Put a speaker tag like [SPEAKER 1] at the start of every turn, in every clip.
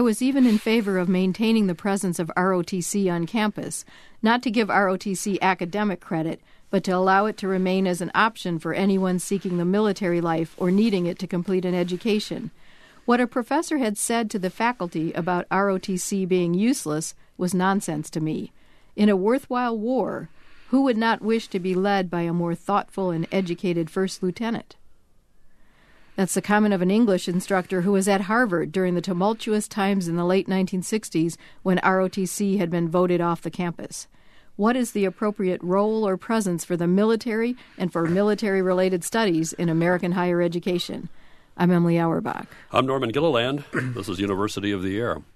[SPEAKER 1] was even in favor of maintaining the presence of ROTC on campus, not to give ROTC academic credit, but to allow it to remain as an option for anyone seeking the military life or needing it to complete an education. What a professor had said to the faculty about ROTC being useless was nonsense to me. In a worthwhile war, who would not wish to be led by a more thoughtful and educated first lieutenant? That's the comment of an English instructor who was at Harvard during the tumultuous times in the late 1960s when ROTC had been voted off the campus. What is the appropriate role or presence for the military and for military-related studies in American higher education? I'm Emily Auerbach.
[SPEAKER 2] I'm Norman Gilliland. This is University of the Air.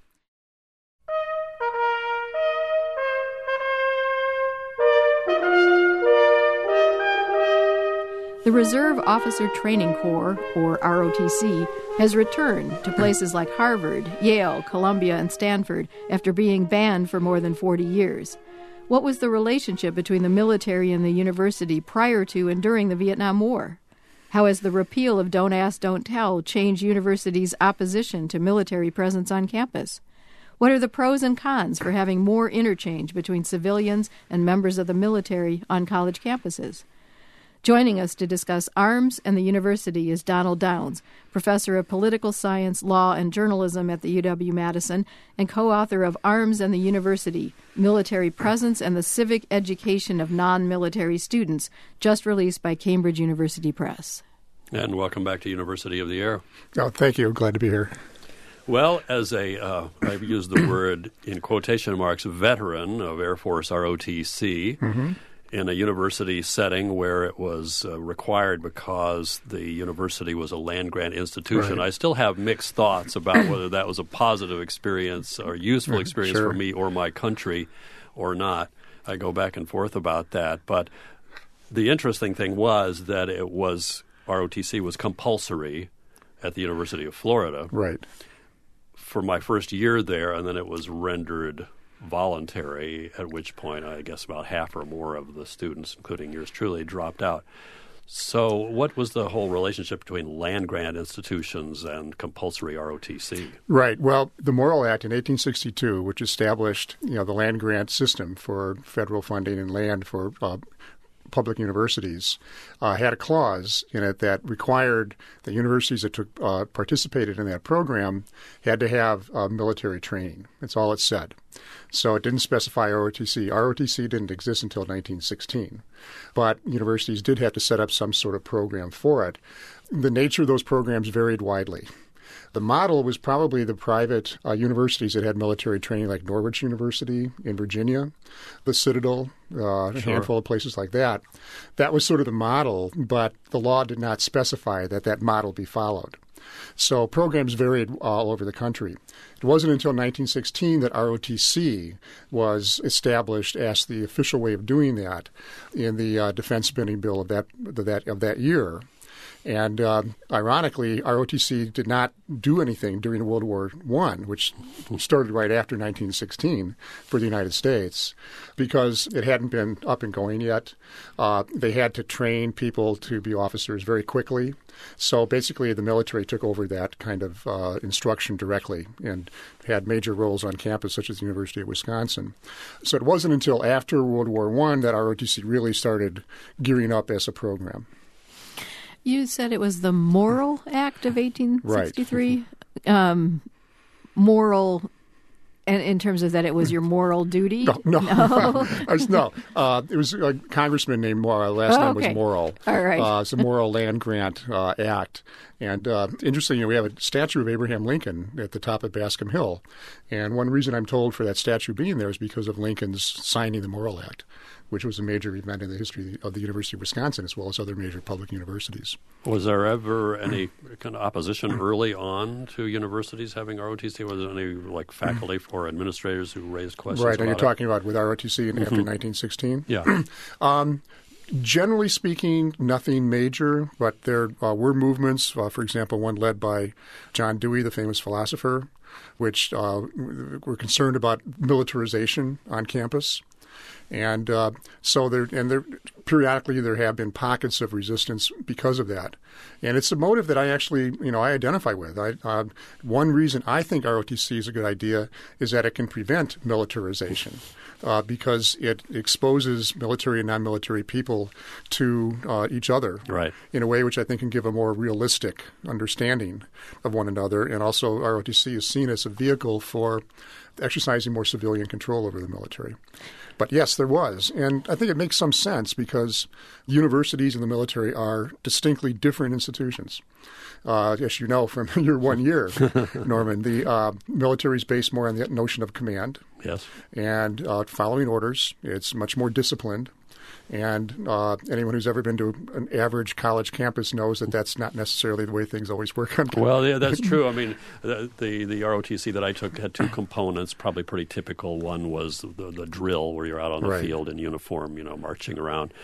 [SPEAKER 1] The Reserve Officer Training Corps, or ROTC, has returned to places like Harvard, Yale, Columbia, and Stanford after being banned for more than 40 years. What was the relationship between the military and the university prior to and during the Vietnam War? How has the repeal of Don't Ask, Don't Tell changed universities' opposition to military presence on campus? What are the pros and cons for having more interchange between civilians and members of the military on college campuses? Joining us to discuss arms and the university is Donald Downs, professor of political science, law, and journalism at the UW-Madison, and co-author of Arms and the University, Military Presence and the Civic Education of Non-Military Students, just released by Cambridge University Press.
[SPEAKER 2] And welcome back to University of the Air.
[SPEAKER 3] Oh, thank you. Glad to be here.
[SPEAKER 2] Well, as I've used the word in quotation marks, veteran of Air Force ROTC, in a university setting where it was required because the university was a land-grant institution.
[SPEAKER 3] Right.
[SPEAKER 2] I still have mixed thoughts about whether that was a positive experience or useful experience for me or my country or not. I go back and forth about that. But the interesting thing was that ROTC was compulsory at the University of Florida.
[SPEAKER 3] Right.
[SPEAKER 2] For my first year there, and then it was rendered voluntary, at which point I guess about half or more of the students, including yours truly, dropped out. So what was the whole relationship between land-grant institutions and compulsory ROTC?
[SPEAKER 3] Right. Well, the Morrill Act in 1862, which established the land-grant system for federal funding and land for public universities, had a clause in it that required the universities that participated in that program had to have military training. That's all it said. So it didn't specify ROTC. ROTC didn't exist until 1916. But universities did have to set up some sort of program for it. The nature of those programs varied widely. The model was probably the private universities that had military training, like Norwich University in Virginia, the Citadel, a handful of places like that. That was sort of the model, but the law did not specify that model be followed. So programs varied all over the country. It wasn't until 1916 that ROTC was established as the official way of doing that in the defense spending bill of that year. And ironically, ROTC did not do anything during World War I, which started right after 1916 for the United States, because it hadn't been up and going yet. They had to train people to be officers very quickly. So basically, the military took over that kind of instruction directly and had major roles on campus, such as the University of Wisconsin. So it wasn't until after World War I that ROTC really started gearing up as a program.
[SPEAKER 1] You said it was the Morrill Act of 1863?
[SPEAKER 3] Right.
[SPEAKER 1] Moral, and in terms of that it was your moral duty?
[SPEAKER 3] No. No. It was a congressman named Morrill. Last name was Morrill.
[SPEAKER 1] All right.
[SPEAKER 3] It's the Morrill Land Grant Act. And interestingly, we have a statue of Abraham Lincoln at the top of Bascom Hill. And one reason I'm told for that statue being there is because of Lincoln's signing the Morrill Act, which was a major event in the history of the University of Wisconsin, as well as other major public universities.
[SPEAKER 2] Was there ever any kind of opposition early on to universities having ROTC? Was there any faculty or administrators who raised questions
[SPEAKER 3] Right,
[SPEAKER 2] about
[SPEAKER 3] and you're talking about with ROTC after 1916?
[SPEAKER 2] Yeah.
[SPEAKER 3] Generally speaking, nothing major, but there were movements, for example, one led by John Dewey, the famous philosopher, which were concerned about militarization on campus. And periodically there have been pockets of resistance because of that. And it's a motive that I actually, I identify with. One reason I think ROTC is a good idea is that it can prevent militarization because it exposes military and non-military people to each other in a way which I think can give a more realistic understanding of one another. And also ROTC is seen as a vehicle for exercising more civilian control over the military. But yes, there was. And I think it makes some sense because universities and the military are distinctly different institutions. As you know from your 1 year, Norman, the military is based more on the notion of command.
[SPEAKER 2] Yes.
[SPEAKER 3] And following orders. It's much more disciplined. And anyone who's ever been to an average college campus knows that that's not necessarily the way things always work on campus.
[SPEAKER 2] Well, yeah, that's true. I mean, the ROTC that I took had two components, probably pretty typical. One was the drill, where you're out on the field in uniform, marching around.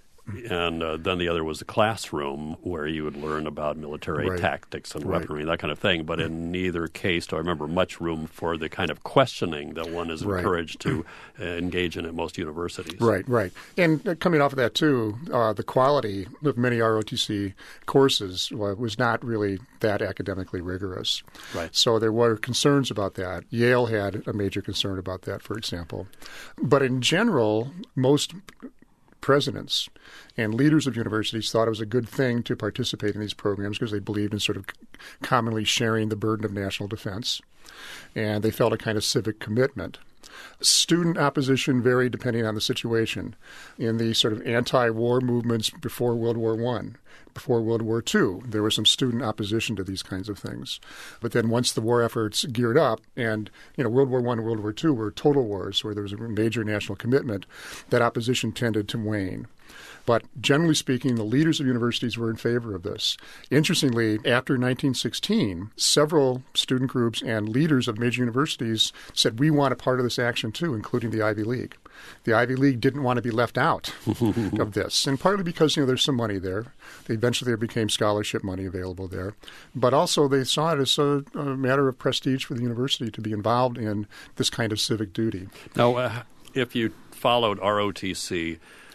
[SPEAKER 2] And then the other was the classroom, where you would learn about military tactics and weaponry, that kind of thing. But in neither case do I remember much room for the kind of questioning that one is encouraged to engage in at most universities. Right.
[SPEAKER 3] And coming off of that, too, the quality of many ROTC courses was not really that academically rigorous.
[SPEAKER 2] Right.
[SPEAKER 3] So there were concerns about that. Yale had a major concern about that, for example. But in general, most presidents and leaders of universities thought it was a good thing to participate in these programs because they believed in sort of commonly sharing the burden of national defense, and they felt a kind of civic commitment. Student opposition varied depending on the situation. In the sort of anti-war movements before World War I, before World War II, there was some student opposition to these kinds of things. But then once the war efforts geared up, and World War I and World War II were total wars where there was a major national commitment, that opposition tended to wane. But generally speaking, the leaders of universities were in favor of this. Interestingly, after 1916, several student groups and leaders of major universities said, we want a part of this action too, including the Ivy League. The Ivy League didn't want to be left out of this, and partly because there's some money there. Eventually there became scholarship money available there. But also they saw it as a matter of prestige for the university to be involved in this kind of civic duty.
[SPEAKER 2] Now, if you followed ROTC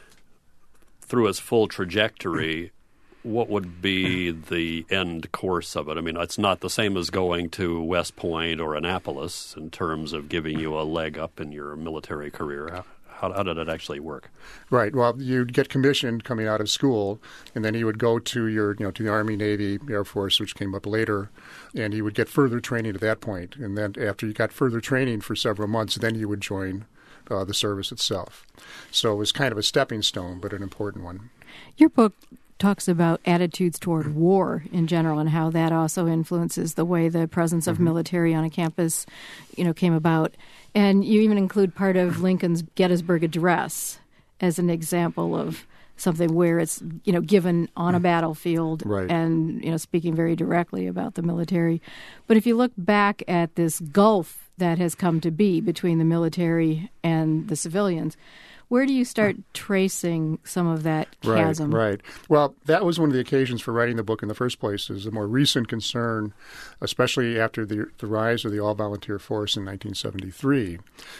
[SPEAKER 2] through its full trajectory, what would be the end course of it? I mean, it's not the same as going to West Point or Annapolis in terms of giving you a leg up in your military career. How did it actually work?
[SPEAKER 3] Right. Well, you'd get commissioned coming out of school, and then you would go to your, to the Army, Navy, Air Force, which came up later, and you would get further training at that point. And then after you got further training for several months, then you would join the service itself. So it was kind of a stepping stone, but an important one.
[SPEAKER 1] Your book talks about attitudes toward war in general and how that also influences the way the presence of military on a campus, came about. And you even include part of Lincoln's Gettysburg Address as an example of something where it's, given on a battlefield and, speaking very directly about the military. But if you look back at this gulf that has come to be between the military and the civilians, where do you start tracing some of that chasm?
[SPEAKER 3] Right. Well, that was one of the occasions for writing the book in the first place, is a more recent concern, especially after the rise of the all-volunteer force in 1973.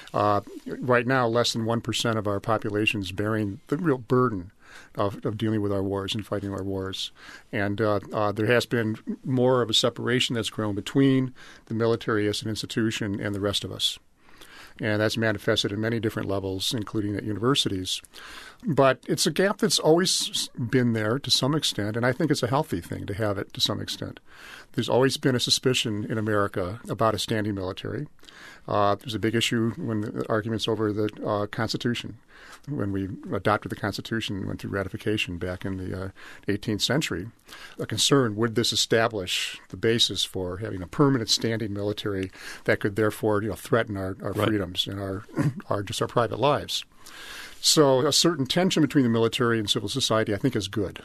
[SPEAKER 3] Right now, less than 1% of our population is bearing the real burden of dealing with our wars and fighting our wars. And there has been more of a separation that's grown between the military as an institution and the rest of us. And that's manifested in many different levels, including at universities. But it's a gap that's always been there to some extent, and I think it's a healthy thing to have it to some extent. There's always been a suspicion in America about a standing military. There's a big issue when the arguments over the Constitution. When we adopted the Constitution and went through ratification back in the 18th century, a concern, would this establish the basis for having a permanent standing military that could therefore threaten our freedoms and our just our private lives? So a certain tension between the military and civil society, I think, is good.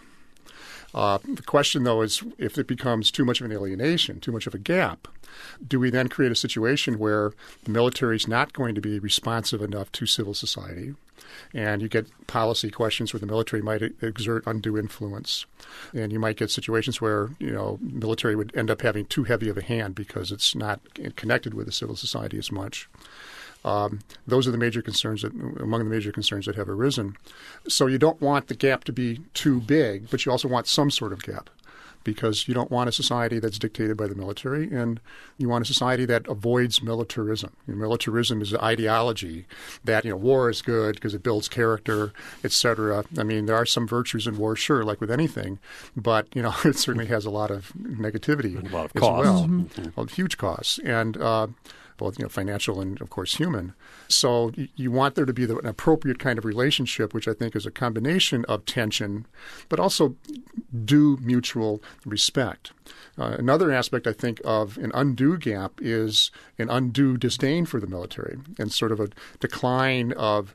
[SPEAKER 3] The question, though, is if it becomes too much of an alienation, too much of a gap, do we then create a situation where the military is not going to be responsive enough to civil society? And you get policy questions where the military might exert undue influence. And you might get situations where, military would end up having too heavy of a hand because it's not connected with the civil society as much. Those are the major concerns among the major concerns that have arisen. So you don't want the gap to be too big, but you also want some sort of gap, because you don't want a society that's dictated by the military, and you want a society that avoids militarism. Militarism is an ideology that, war is good because it builds character, etc. I mean, there are some virtues in war, sure, like with anything, but, it certainly has a lot of negativity
[SPEAKER 2] and a lot of
[SPEAKER 3] as
[SPEAKER 2] costs.
[SPEAKER 3] well.
[SPEAKER 2] Mm-hmm.
[SPEAKER 3] Well, huge costs, and both financial and, of course, human. So you want there to be an appropriate kind of relationship, which I think is a combination of tension, but also due mutual respect. Another aspect, I think, of an undue gap is an undue disdain for the military and sort of a decline of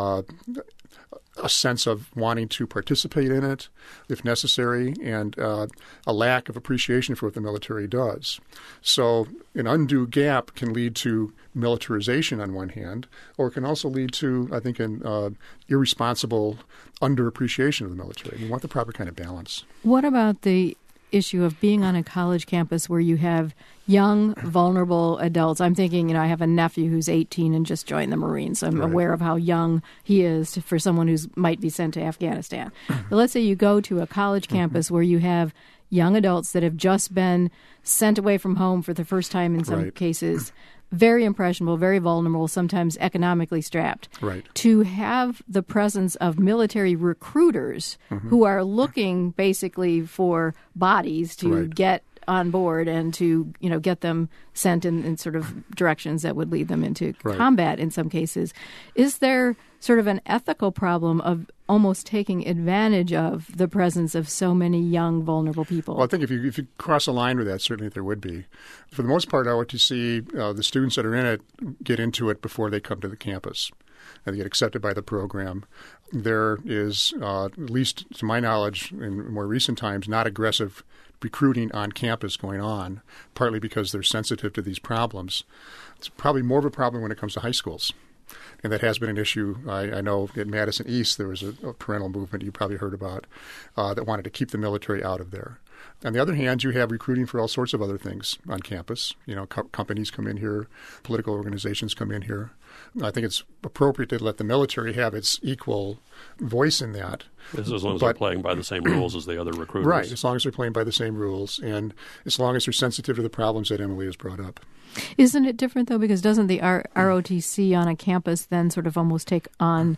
[SPEAKER 3] a sense of wanting to participate in it, if necessary, and a lack of appreciation for what the military does. So an undue gap can lead to militarization on one hand, or it can also lead to, I think, an irresponsible underappreciation of the military. You want the proper kind of balance.
[SPEAKER 1] What about the issue of being on a college campus where you have young, vulnerable adults? I'm thinking, I have a nephew who's 18 and just joined the Marines. I'm aware of how young he is for someone who might be sent to Afghanistan. But let's say you go to a college campus where you have young adults that have just been sent away from home for the first time in some cases, very impressionable, very vulnerable, sometimes economically strapped.
[SPEAKER 3] Right.
[SPEAKER 1] To have the presence of military recruiters who are looking basically for bodies to get on board and to, get them sent in sort of directions that would lead them into combat in some cases. Is there sort of an ethical problem of almost taking advantage of the presence of so many young, vulnerable people?
[SPEAKER 3] Well, I think if you cross a line with that, certainly there would be. For the most part, I want to see the students that are in it get into it before they come to the campus and they get accepted by the program. There is, at least to my knowledge, in more recent times, not aggressive recruiting on campus going on, partly because they're sensitive to these problems. It's probably more of a problem when it comes to high schools. And that has been an issue. I know at Madison East there was a parental movement you probably heard about that wanted to keep the military out of there. On the other hand, you have recruiting for all sorts of other things on campus. Companies come in here, political organizations come in here. I think it's appropriate to let the military have its equal voice in that.
[SPEAKER 2] As long as they're playing by the same rules as the other recruiters.
[SPEAKER 3] Right, as long as they're playing by the same rules and as long as they're sensitive to the problems that Emily has brought up.
[SPEAKER 1] Isn't it different, though, because doesn't the ROTC on a campus then sort of almost take on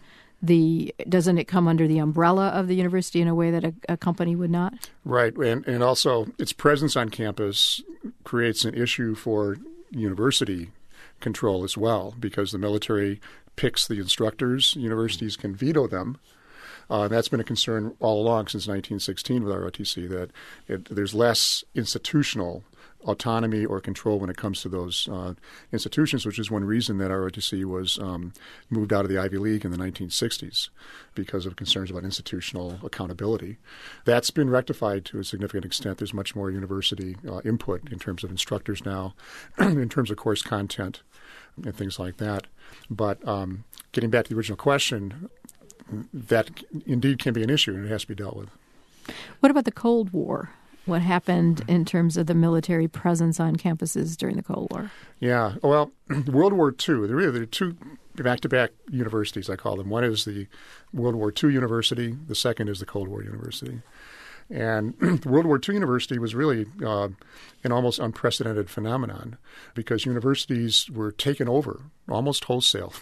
[SPEAKER 1] doesn't it come under the umbrella of the university in a way that a company would not? Right,
[SPEAKER 3] and also its presence on campus creates an issue for university control as well, because the military picks the instructors. Universities can veto them. That's been a concern all along since 1916 with ROTC, that there's less institutional autonomy or control when it comes to those institutions, which is one reason that ROTC was moved out of the Ivy League in the 1960s because of concerns about institutional accountability. That's been rectified to a significant extent. There's much more university input in terms of instructors now, in terms of course content and things like that. But getting back to the original question, that indeed can be an issue and it has to be dealt with.
[SPEAKER 1] What about the Cold War? What happened in terms of the military presence on campuses during the Cold War?
[SPEAKER 3] Yeah, well, World War II, there are two back-to-back universities, I call them. One is the World War II University. The second is the Cold War University. And the World War II University was really an almost unprecedented phenomenon because universities were taken over almost wholesale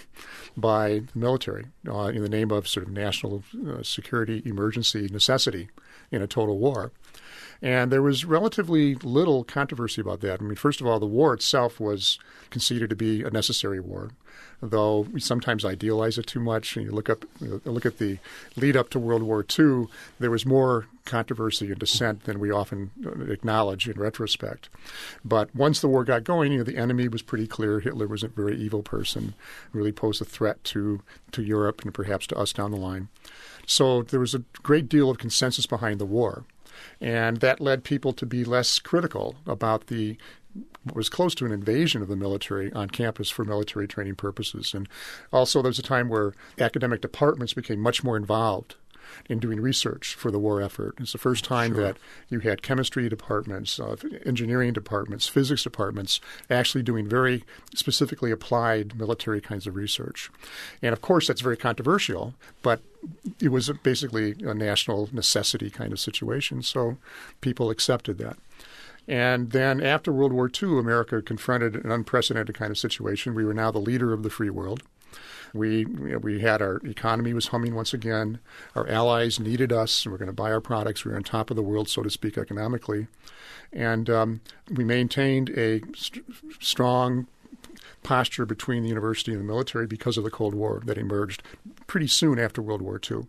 [SPEAKER 3] by the military in the name of sort of national security emergency necessity in a total war. And there was relatively little controversy about that. I mean, first of all, the war itself was considered to be a necessary war, though we sometimes idealize it too much. And you look at the lead up to World War II, there was more controversy and dissent than we often acknowledge in retrospect. But once the war got going, the enemy was pretty clear. Hitler was a very evil person, really posed a threat to Europe and perhaps to us down the line. So there was a great deal of consensus behind the war. And that led people to be less critical about what was close to an invasion of the military on campus for military training purposes. And also there was a time where academic departments became much more involved in doing research for the war effort. It's the first time that you had chemistry departments, engineering departments, physics departments actually doing very specifically applied military kinds of research. And of course, that's very controversial, but it was basically a national necessity kind of situation, so people accepted that. And then after World War II, America confronted an unprecedented kind of situation. We were now the leader of the free world. We had our economy was humming once again. Our allies needed us. We were going to buy our products. We were on top of the world, so to speak, economically. And we maintained a strong posture between the university and the military because of the Cold War that emerged pretty soon after World War II.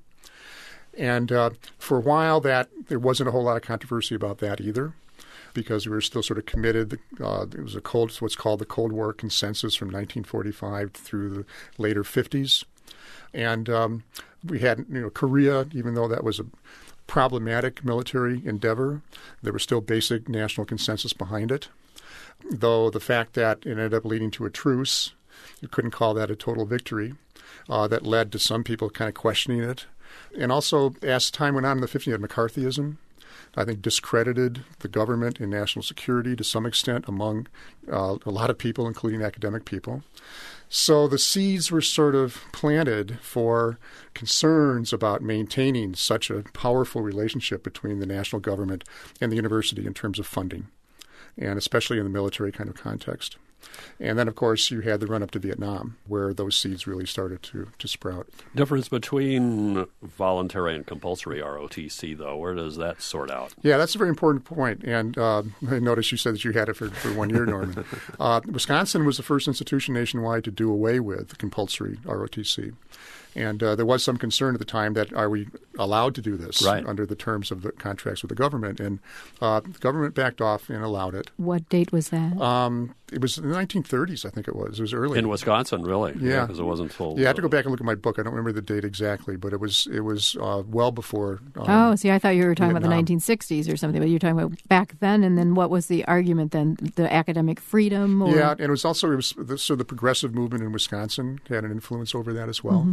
[SPEAKER 3] And for a while, there wasn't a whole lot of controversy about that either, because we were still sort of committed. It was what's called the Cold War Consensus from 1945 through the later 50s. And we had Korea, even though that was a problematic military endeavor, there was still basic national consensus behind it. Though the fact that it ended up leading to a truce, you couldn't call that a total victory. That led to some people kind of questioning it. And also, as time went on in the 50s, you had McCarthyism. I think discredited the government and national security to some extent among a lot of people, including academic people. So the seeds were sort of planted for concerns about maintaining such a powerful relationship between the national government and the university in terms of funding, and especially in the military kind of context. And then, of course, you had the run-up to Vietnam, where those seeds really started to sprout.
[SPEAKER 2] Difference between voluntary and compulsory ROTC, though, where does that sort out?
[SPEAKER 3] Yeah, that's a very important point. And I noticed you said that you had it for 1 year, Norman. Wisconsin was the first institution nationwide to do away with compulsory ROTC. And there was some concern at the time that are we allowed to do this under the terms of the contracts with the government? And the government backed off and allowed it.
[SPEAKER 1] What date was that?
[SPEAKER 3] It was in the 1930s, I think it was. It was early.
[SPEAKER 2] In Wisconsin, really?
[SPEAKER 3] Yeah.
[SPEAKER 2] Because it wasn't full.
[SPEAKER 3] Yeah, I have to go back and look at my book. I don't remember the date exactly, but it was well before.
[SPEAKER 1] See, I thought you were talking about the 1960s or something, but you're talking about back then. And then what was the argument then? The academic freedom? Or?
[SPEAKER 3] Yeah, and it was the progressive movement in Wisconsin had an influence over that as well.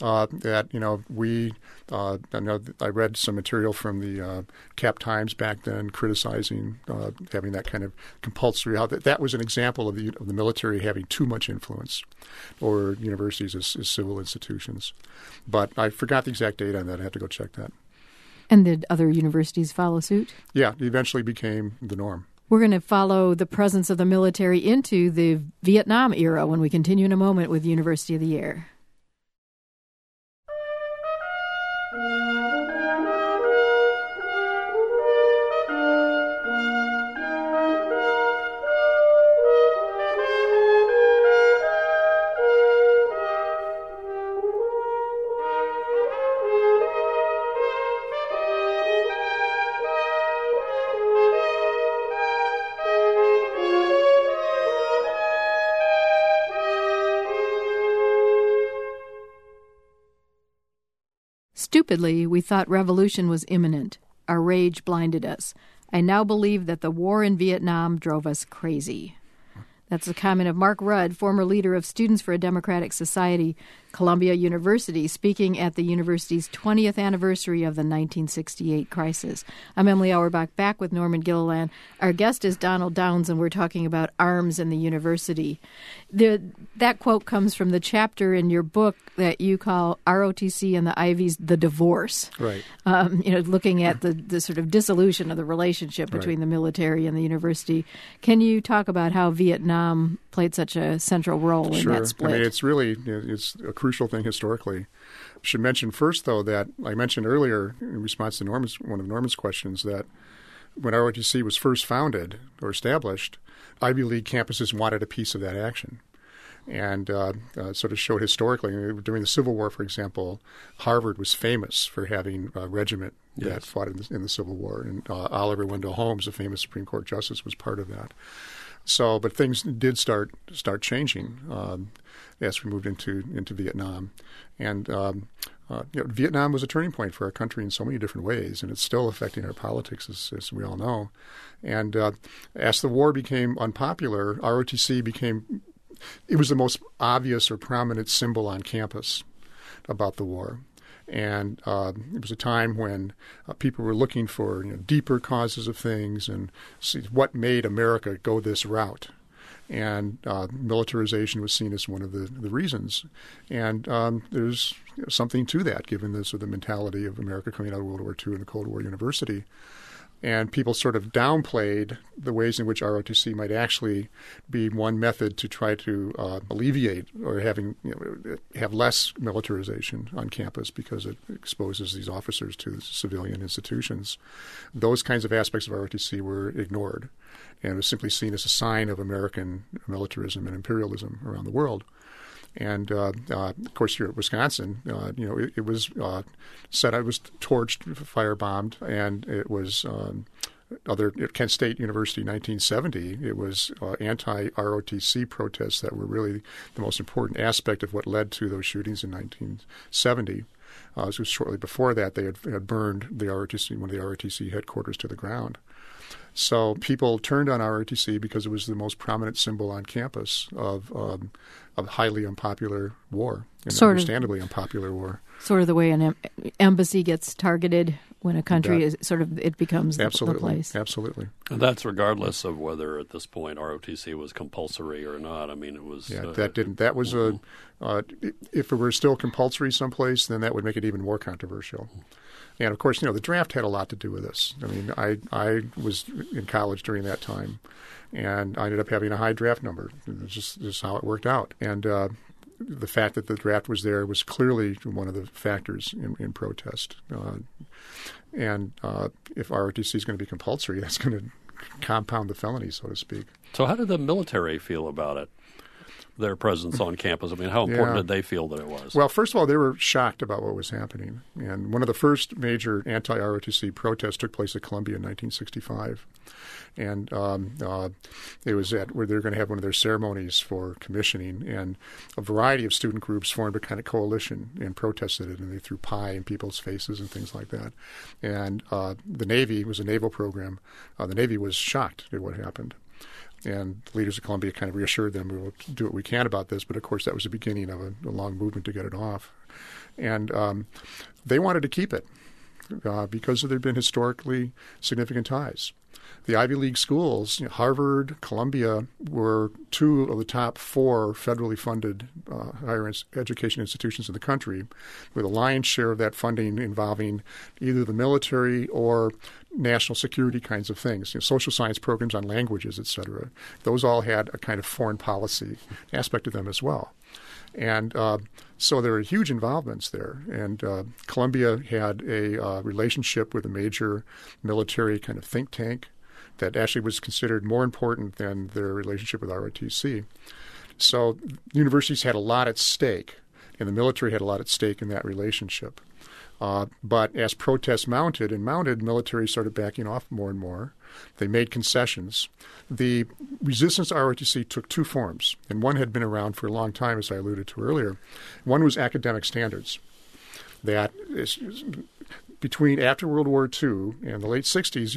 [SPEAKER 3] I read some material from the Cap Times back then criticizing having that kind of compulsory. How that was an example of the military having too much influence over universities as civil institutions. But I forgot the exact date on that. I have to go check that.
[SPEAKER 1] And did other universities follow suit?
[SPEAKER 3] Yeah, it eventually became the norm.
[SPEAKER 1] We're going to follow the presence of the military into the Vietnam era when we continue in a moment with University of the Year. Stupidly, we thought revolution was imminent. Our rage blinded us. I now believe that the war in Vietnam drove us crazy. That's the comment of Mark Rudd, former leader of Students for a Democratic Society, Columbia University, speaking at the university's 20th anniversary of the 1968 crisis. I'm Emily Auerbach, back with Norman Gilliland. Our guest is Donald Downs, and we're talking about arms in the university. That quote comes from the chapter in your book that you call ROTC and the Ivies, the divorce.
[SPEAKER 3] Right.
[SPEAKER 1] Looking at the sort of dissolution of the relationship between the military and the university. Can you talk about how Vietnam played such a central role in that split?
[SPEAKER 3] I mean, it's a crucial thing historically. I should mention first, though, that I mentioned earlier in response to one of Norman's questions that when ROTC was first founded or established, Ivy League campuses wanted a piece of that action. And sort of showed historically, during the Civil War, for example, Harvard was famous for having a regiment that fought in the Civil War. And Oliver Wendell Holmes, a famous Supreme Court justice, was part of that. So, but things did start changing as we moved into Vietnam, and Vietnam was a turning point for our country in so many different ways, and it's still affecting our politics, as we all know. And as the war became unpopular, ROTC it was the most obvious or prominent symbol on campus about the war. And it was a time when people were looking for deeper causes of things and see what made America go this route. And militarization was seen as one of the reasons. And there's something to that, given the sort of mentality of America coming out of World War II and the Cold War University. And people sort of downplayed the ways in which ROTC might actually be one method to try to alleviate or have less militarization on campus because it exposes these officers to civilian institutions. Those kinds of aspects of ROTC were ignored and was simply seen as a sign of American militarism and imperialism around the world. And of course, here at Wisconsin, it was said I was torched, firebombed, and it was at Kent State University in 1970. It was anti-ROTC protests that were really the most important aspect of what led to those shootings in 1970. It was shortly before that they had burned one of the ROTC headquarters to the ground. So people turned on ROTC because it was the most prominent symbol on campus of a highly unpopular war, and understandably unpopular war.
[SPEAKER 1] Sort of the way an embassy gets targeted when a country it becomes the place. Absolutely.
[SPEAKER 2] And that's regardless of whether at this point ROTC was compulsory or not. I mean, it was.
[SPEAKER 3] Yeah, that was if it were still compulsory someplace, then that would make it even more controversial. And of course, the draft had a lot to do with this. I mean, I was in college during that time, and I ended up having a high draft number. It was just how it worked out. And the fact that the draft was there was clearly one of the factors in protest. And if ROTC is going to be compulsory, that's going to compound the felony, so to speak.
[SPEAKER 2] So how did the military feel about it? Their presence on campus? I mean, how important did they feel that it was?
[SPEAKER 3] Well, first of all, they were shocked about what was happening. And one of the first major anti-ROTC protests took place at Columbia in 1965. And it was where they were going to have one of their ceremonies for commissioning. And a variety of student groups formed a kind of coalition and protested it. And they threw pie in people's faces and things like that. And the Navy was a naval program. The Navy was shocked at what happened. And the leaders of Columbia kind of reassured them we will do what we can about this. But, of course, that was the beginning of a long movement to get it off. And they wanted to keep it because there had been historically significant ties. The Ivy League schools, Harvard, Columbia, were two of the top four federally funded higher education institutions in the country, with a lion's share of that funding involving either the military or national security kinds of things, social science programs on languages, et cetera. Those all had a kind of foreign policy aspect of them as well. And so there were huge involvements there. And Columbia had a relationship with a major military kind of think tank that actually was considered more important than their relationship with ROTC. So universities had a lot at stake, and the military had a lot at stake in that relationship. But as protests mounted, military started backing off more and more. They made concessions. The resistance to ROTC took two forms, and one had been around for a long time, as I alluded to earlier. One was academic standards. That is, after World War II and the late 60s,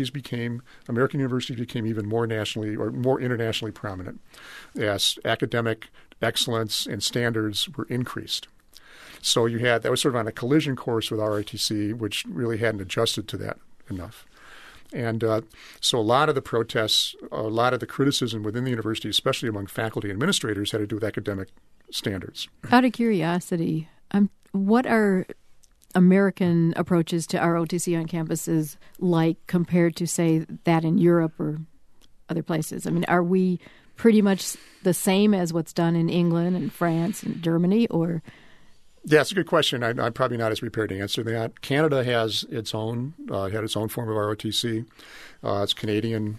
[SPEAKER 3] American universities became even more nationally or more internationally prominent as academic excellence and standards were increased. So that was sort of on a collision course with ROTC, which really hadn't adjusted to that enough. And so a lot of the protests, a lot of the criticism within the university, especially among faculty and administrators, had to do with academic standards.
[SPEAKER 1] Out of curiosity, what are American approaches to ROTC on campuses like compared to, say, that in Europe or other places? I mean, are we pretty much the same as what's done in England and France and Germany, or?
[SPEAKER 3] Yeah, it's a good question. I'm probably not as prepared to answer that. Canada has its own form of ROTC. It's Canadian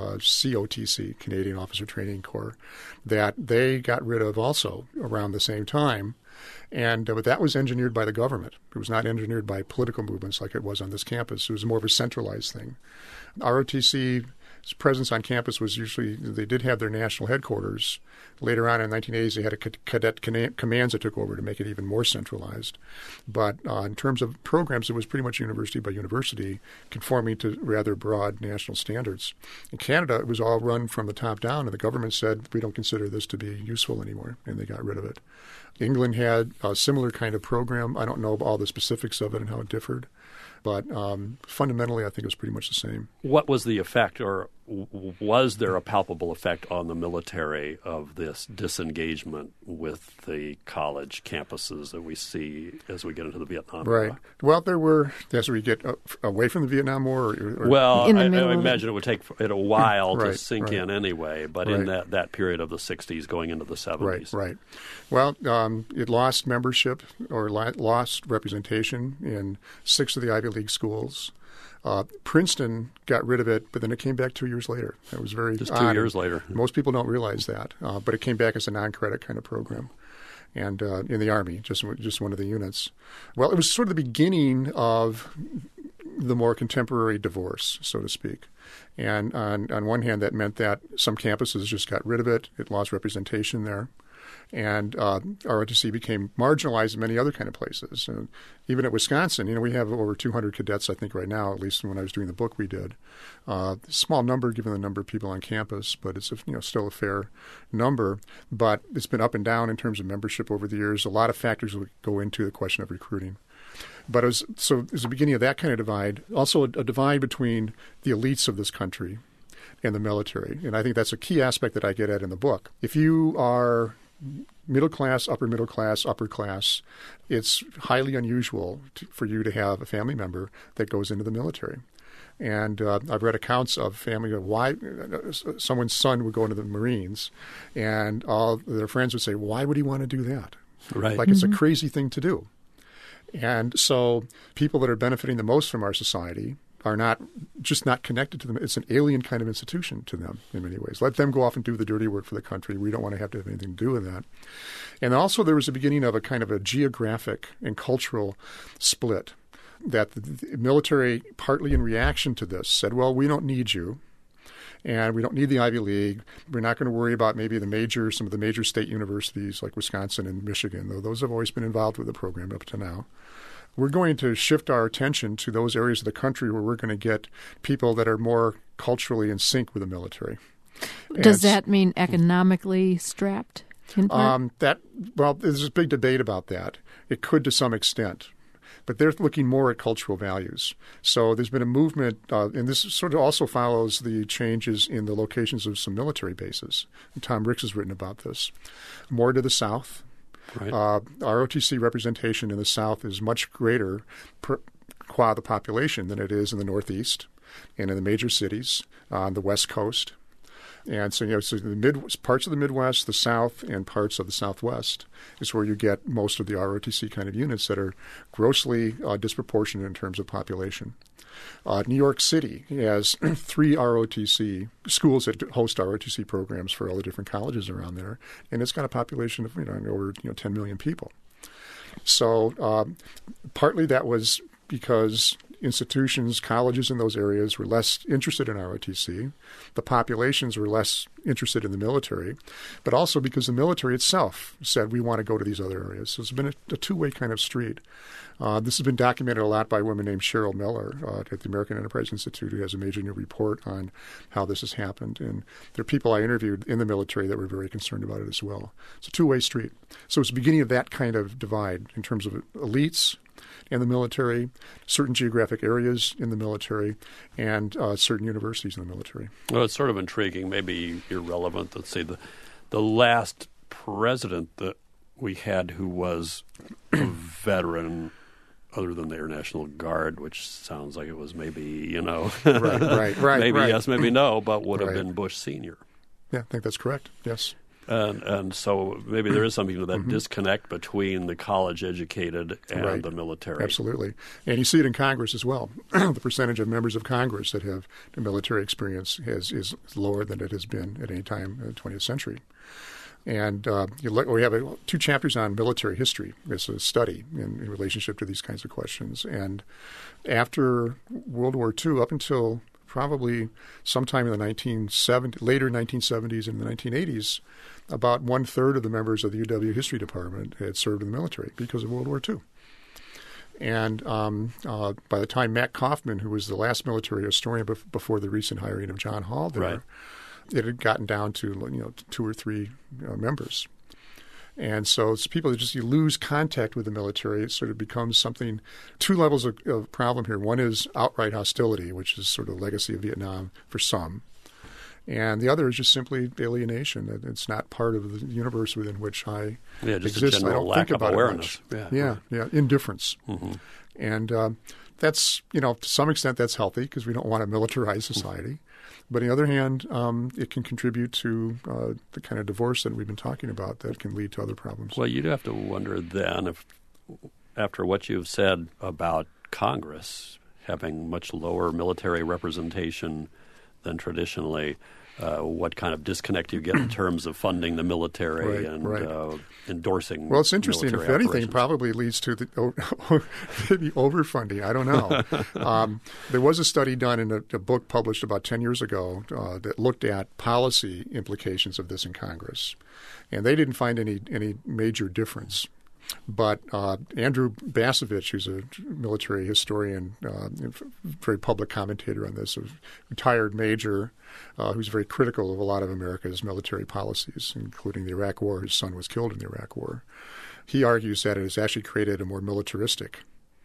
[SPEAKER 3] COTC, Canadian Officer Training Corps, that they got rid of also around the same time. And but that was engineered by the government. It was not engineered by political movements like it was on this campus. It was more of a centralized thing. ROTC presence on campus was usually, they did have their national headquarters. Later on in the 1980s, they had a cadet commands that took over to make it even more centralized. But in terms of programs, it was pretty much university by university, conforming to rather broad national standards. In Canada, it was all run from the top down, and the government said, we don't consider this to be useful anymore, and they got rid of it. England had a similar kind of program. I don't know all the specifics of it and how it differed. But fundamentally, I think it was pretty much the same.
[SPEAKER 2] What was the effect, or was there a palpable effect on the military of this disengagement with the college campuses that we see as we get into the Vietnam War?
[SPEAKER 3] Right. Well, there were, as we get away from the Vietnam War.
[SPEAKER 2] Well, I imagine it would take it a while to sink in anyway, but in that period of the 60s going into the 70s.
[SPEAKER 3] Right. Well, it lost membership or lost representation in 6 of the Ivy League schools. Princeton got rid of it, but then it came back 2 years later. It was very
[SPEAKER 2] just 2 years later.
[SPEAKER 3] Most people don't realize that, but it came back as a non-credit kind of program, and in the Army, just one of the units. Well, it was sort of the beginning of the more contemporary divorce, so to speak. And on one hand, that meant that some campuses just got rid of it. It lost representation there. And ROTC became marginalized in many other kind of places. Even at Wisconsin, we have over 200 cadets, I think, right now, at least when I was doing the book we did. Small number given the number of people on campus, but it's still a fair number. But it's been up and down in terms of membership over the years. A lot of factors would go into the question of recruiting. But it was the beginning of that kind of divide. Also a divide between the elites of this country and the military. And I think that's a key aspect that I get at in the book. If you are middle class, upper class, it's highly unusual for you to have a family member that goes into the military. And I've read accounts of family of why someone's son would go into the Marines, and all their friends would say, why would he want to do that?
[SPEAKER 2] Right.
[SPEAKER 3] Like it's a crazy thing to do. And so people that are benefiting the most from our society are not connected to them. It's an alien kind of institution to them in many ways. Let them go off and do the dirty work for the country. We don't want to have anything to do with that. And also there was a beginning of a kind of a geographic and cultural split that the military, partly in reaction to this, said, well, we don't need you. And we don't need the Ivy League. We're not going to worry about maybe some of the major state universities like Wisconsin and Michigan, though those have always been involved with the program up to now. We're going to shift our attention to those areas of the country where we're going to get people that are more culturally in sync with the military.
[SPEAKER 1] Does that mean economically strapped?
[SPEAKER 3] There's a big debate about that. It could to some extent. But they're looking more at cultural values. So there's been a movement, and this sort of also follows the changes in the locations of some military bases. And Tom Ricks has written about this. More to the south. Right. ROTC representation in the South is much greater qua the population than it is in the Northeast and in the major cities on the West Coast. And so, the parts of the Midwest, the South, and parts of the Southwest is where you get most of the ROTC kind of units that are grossly disproportionate in terms of population. New York City has 3 ROTC schools that host ROTC programs for all the different colleges around there, and it's got a population of over 10 million people. So partly that was because institutions, colleges in those areas were less interested in ROTC. The populations were less interested in the military, but also because the military itself said we want to go to these other areas. So it's been a two-way kind of street. This has been documented a lot by a woman named Cheryl Miller at the American Enterprise Institute, who has a major new report on how this has happened. And there are people I interviewed in the military that were very concerned about it as well. It's a two-way street. So it's the beginning of that kind of divide in terms of elites in the military, certain geographic areas in the military, and certain universities in the military.
[SPEAKER 2] Well, it's sort of intriguing, maybe irrelevant. Let's say the last president that we had who was a veteran, other than the Air National Guard, which sounds like it was maybe,
[SPEAKER 3] right,
[SPEAKER 2] maybe yes, maybe no, but would have been Bush Sr.
[SPEAKER 3] Yeah, I think that's correct, yes.
[SPEAKER 2] And so maybe there is something to that disconnect between the college-educated and the military.
[SPEAKER 3] Absolutely. And you see it in Congress as well. The percentage of members of Congress that have the military experience is lower than it has been at any time in the 20th century. And we have 2 chapters on military history as a study in relationship to these kinds of questions. And after World War II, up until probably sometime in the later 1970s and the 1980s, about 1/3 of the members of the UW History Department had served in the military because of World War II. And by the time Matt Kaufman, who was the last military historian before the recent hiring of John Hall there,
[SPEAKER 2] right,
[SPEAKER 3] it had gotten down to 2 or 3 members. And so it's people that just, you lose contact with the military. It sort of becomes something, 2 levels of problem here. One is outright hostility, which is sort of legacy of Vietnam for some. And the other is just simply alienation. It's not part of the universe within which I
[SPEAKER 2] just
[SPEAKER 3] exist.
[SPEAKER 2] A general
[SPEAKER 3] I don't
[SPEAKER 2] lack
[SPEAKER 3] think about
[SPEAKER 2] of awareness.
[SPEAKER 3] it much. Yeah, indifference.
[SPEAKER 2] Mm-hmm.
[SPEAKER 3] And that's, to some extent that's healthy because we don't want to militarize society. But on the other hand, it can contribute to the kind of divorce that we've been talking about that can lead to other problems.
[SPEAKER 2] Well, you'd have to wonder then if, after what you've said about Congress having much lower military representation than traditionally, what kind of disconnect you get in terms of funding the military endorsing.
[SPEAKER 3] Well, it's interesting. If anything,
[SPEAKER 2] operations.
[SPEAKER 3] Probably leads to maybe overfunding. I don't know. There was a study done in a book published about 10 years ago that looked at policy implications of this in Congress, and they didn't find any major difference. But Andrew Basovich, who's a military historian, very public commentator on this, a retired major who's very critical of a lot of America's military policies, including the Iraq War. His son was killed in the Iraq War. He argues that it has actually created a more militaristic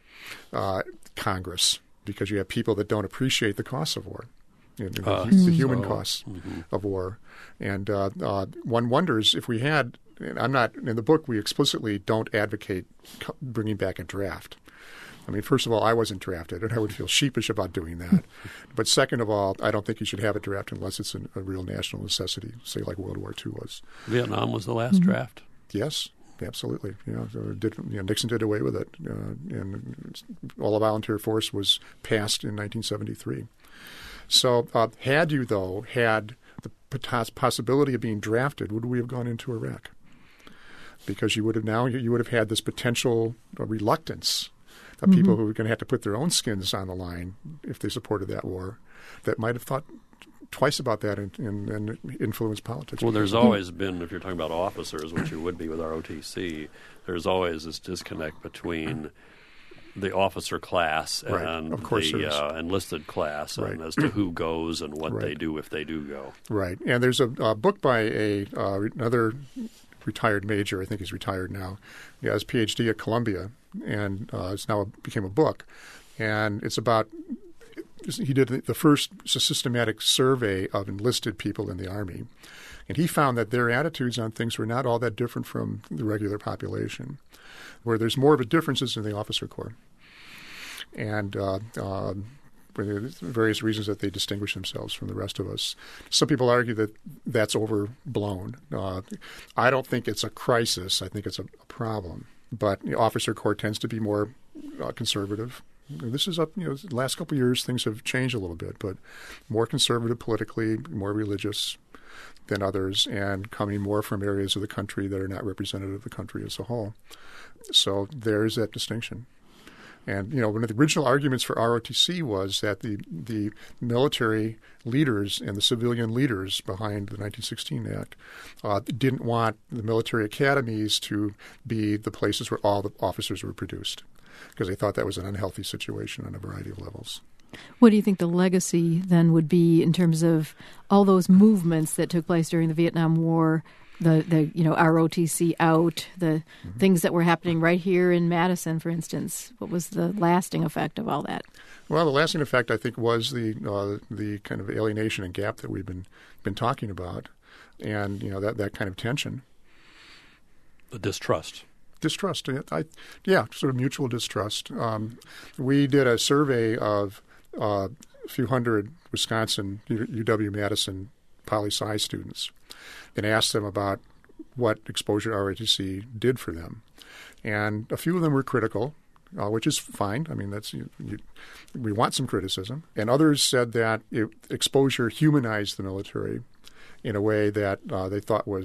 [SPEAKER 3] Congress because you have people that don't appreciate the costs of war. The human costs of war. And one wonders if we had, and I'm not, in the book we explicitly don't advocate bringing back a draft. I mean, first of all, I wasn't drafted, and I would feel sheepish about doing that. But second of all, I don't think you should have a draft unless it's a real national necessity, say like World War II was.
[SPEAKER 2] Vietnam was the last draft?
[SPEAKER 3] Yes. Absolutely. Nixon did away with it, and all the volunteer force was passed in 1973. So had you, though, had the possibility of being drafted, would we have gone into Iraq? Because you would have had this potential reluctance of people who were going to have to put their own skins on the line if they supported that war, that might have thought twice about that and influence politics.
[SPEAKER 2] Well, there's always been, if you're talking about officers, which you would be with ROTC, there's always this disconnect between the officer class and the enlisted class, and as to who goes and what they do if they do go. Right.
[SPEAKER 3] And there's a book by another retired major. I think he's retired now. He has a PhD at Columbia, and it's now became a book. And it's about he did the first systematic survey of enlisted people in the Army. And he found that their attitudes on things were not all that different from the regular population, where there's more of a differences in the officer corps. And for various reasons that they distinguish themselves from the rest of us. Some people argue that that's overblown. I don't think it's a crisis. I think it's a problem. But the officer corps tends to be more conservative. This is the last couple of years things have changed a little bit, but more conservative politically, more religious than others, and coming more from areas of the country that are not representative of the country as a whole. So there's that distinction. And, one of the original arguments for ROTC was that the military leaders and the civilian leaders behind the 1916 Act didn't want the military academies to be the places where all the officers were produced, because they thought that was an unhealthy situation on a variety of levels.
[SPEAKER 1] What do you think the legacy then would be in terms of all those movements that took place during the Vietnam War, the ROTC out, the things that were happening right here in Madison, for instance? What was the lasting effect of all that?
[SPEAKER 3] Well, the lasting effect, I think, was the kind of alienation and gap that we've been talking about, and that kind of tension.
[SPEAKER 2] The distrust.
[SPEAKER 3] Distrust, sort of mutual distrust. We did a survey of a few hundred Wisconsin UW-Madison poli-sci students and asked them about what exposure to ROTC did for them. And a few of them were critical, which is fine. I mean, we want some criticism. And others said that exposure humanized the military in a way that they thought was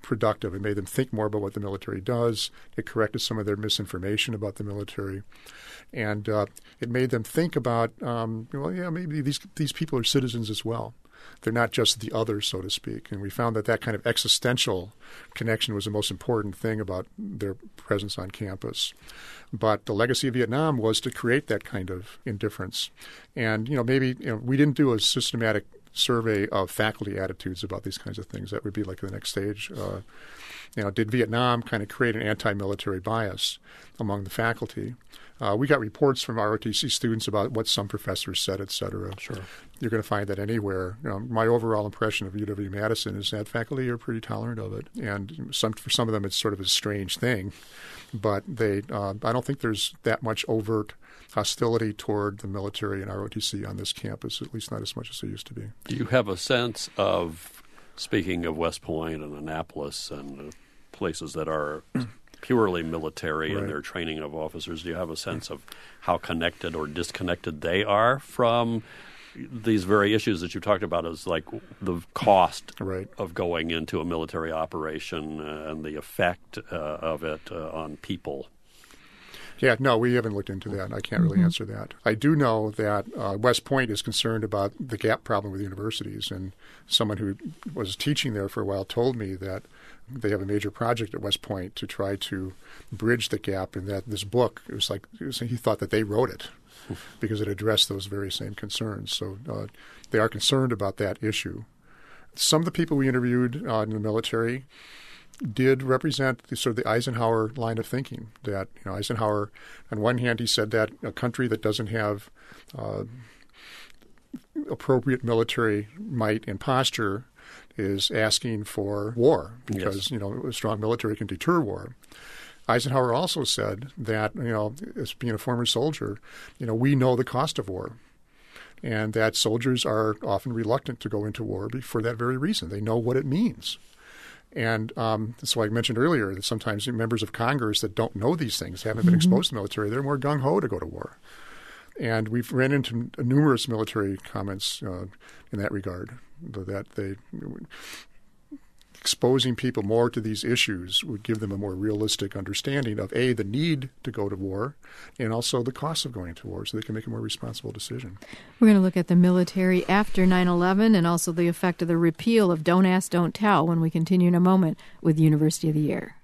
[SPEAKER 3] productive. It made them think more about what the military does. It corrected some of their misinformation about the military. And it made them think about, maybe these people are citizens as well. They're not just the others, so to speak. And we found that kind of existential connection was the most important thing about their presence on campus. But the legacy of Vietnam was to create that kind of indifference. And, we didn't do a systematic survey of faculty attitudes about these kinds of things. That would be like the next stage. Did Vietnam kind of create an anti-military bias among the faculty? We got reports from ROTC students about what some professors said, et cetera.
[SPEAKER 2] Sure.
[SPEAKER 3] You're going to find that anywhere. My overall impression of UW-Madison is that faculty are pretty tolerant of it. And for some of them, it's sort of a strange thing. But I don't think there's that much overt hostility toward the military and ROTC on this campus, at least not as much as there used to be.
[SPEAKER 2] Do you have a sense of, speaking of West Point and Annapolis and places that are purely military in their training of officers, do you have a sense of how connected or disconnected they are from these very issues that you talked about, as like the cost of going into a military operation and the effect of it on people?
[SPEAKER 3] Yeah, no, we haven't looked into that. I can't really answer that. I do know that West Point is concerned about the gap problem with universities, and someone who was teaching there for a while told me that they have a major project at West Point to try to bridge the gap, and that this book, he thought that they wrote it because it addressed those very same concerns. So they are concerned about that issue. Some of the people we interviewed in the military did represent the Eisenhower line of thinking. That Eisenhower, on one hand, he said that a country that doesn't have appropriate military might and posture is asking for war because a strong military can deter war. Eisenhower also said that as being a former soldier, we know the cost of war. And that soldiers are often reluctant to go into war for that very reason. They know what it means. And that's why I mentioned earlier that sometimes members of Congress that don't know these things, haven't been exposed to the military, they're more gung-ho to go to war. And we've ran into numerous military comments in that regard, that exposing people more to these issues would give them a more realistic understanding of, A, the need to go to war, and also the cost of going to war, so they can make a more responsible decision.
[SPEAKER 1] We're going to look at the military after 9/11 and also the effect of the repeal of Don't Ask, Don't Tell when we continue in a moment with University of the Year.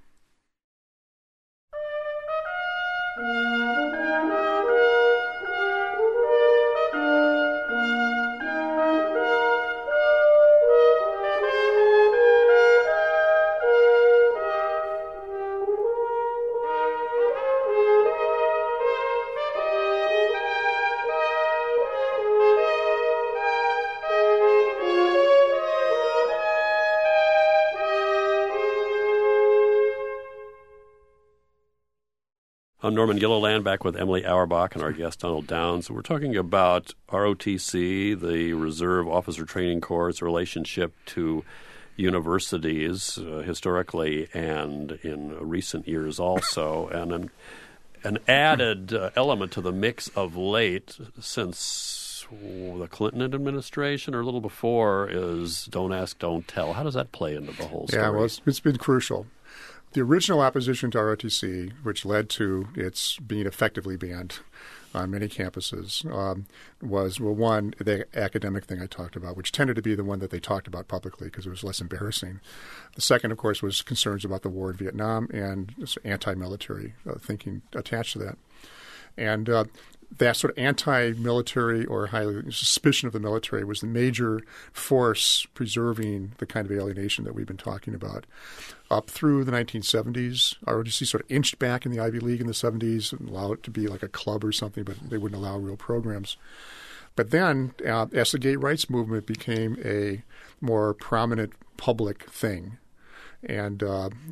[SPEAKER 2] I'm Norman Gilliland, back with Emily Auerbach and our guest Donald Downs. We're talking about ROTC, the Reserve Officer Training Corps, its relationship to universities historically and in recent years also, and an added element to the mix of late since the Clinton administration or a little before is Don't Ask, Don't Tell. How does that play into the whole story?
[SPEAKER 3] Yeah, well, it's been crucial. The original opposition to ROTC, which led to its being effectively banned on many campuses, was, well, one, the academic thing I talked about, which tended to be the one that they talked about publicly because it was less embarrassing. The second, of course, was concerns about the war in Vietnam and anti-military thinking attached to that. And that sort of anti-military or high suspicion of the military was the major force preserving the kind of alienation that we've been talking about. Up through the 1970s, ROTC sort of inched back in the Ivy League in the 70s and allowed it to be like a club or something, but they wouldn't allow real programs. But then, as the gay rights movement became a more prominent public thing, and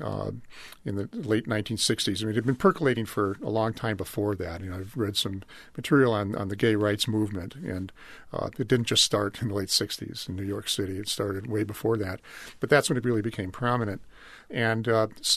[SPEAKER 3] in the late 1960s. I mean, it had been percolating for a long time before that. I've read some material on the gay rights movement, and it didn't just start in the late 60s in New York City. It started way before that. But that's when it really became prominent. And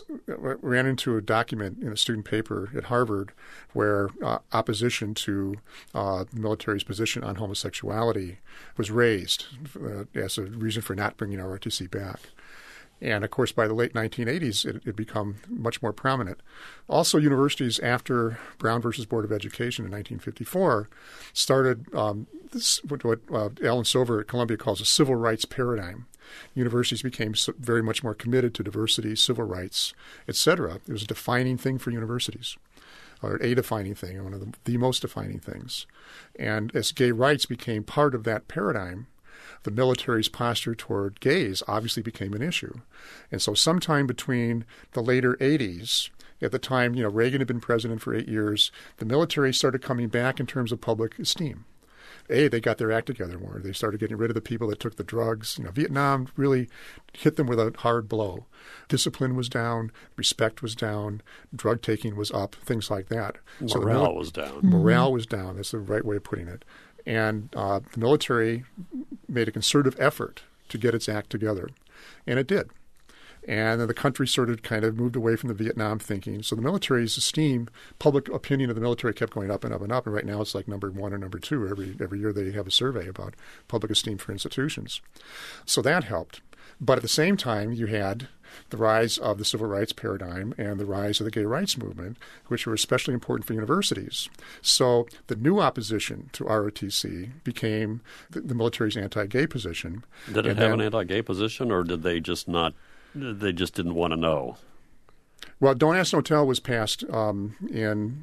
[SPEAKER 3] ran into a document in a student paper at Harvard where opposition to the military's position on homosexuality was raised as a reason for not bringing ROTC back. And, of course, by the late 1980s, it had become much more prominent. Also, universities, after Brown versus Board of Education in 1954, started what Alan Silver at Columbia calls a civil rights paradigm. Universities became very much more committed to diversity, civil rights, etc. It was a defining thing for universities, or a defining thing, one of the most defining things. And as gay rights became part of that paradigm, the military's posture toward gays obviously became an issue. And so sometime between the later 80s, at the time, Reagan had been president for 8 years, the military started coming back in terms of public esteem. They got their act together more. They started getting rid of the people that took the drugs. Vietnam really hit them with a hard blow. Discipline was down, respect was down, drug taking was up, things like that.
[SPEAKER 2] Morale was down.
[SPEAKER 3] Morale was down. That's the right way of putting it. And the military made a concerted effort to get its act together, and it did. And then the country sort of kind of moved away from the Vietnam thinking. So the military's esteem, public opinion of the military kept going up and up and up. And right now it's like number 1 or number 2. Every year they have a survey about public esteem for institutions. So that helped. But at the same time, you had the rise of the civil rights paradigm and the rise of the gay rights movement, which were especially important for universities. So the new opposition to ROTC became the military's anti-gay position.
[SPEAKER 2] Did it have an anti-gay position, or did they just not? They just didn't want to know.
[SPEAKER 3] Well, Don't Ask, Don't Tell was passed in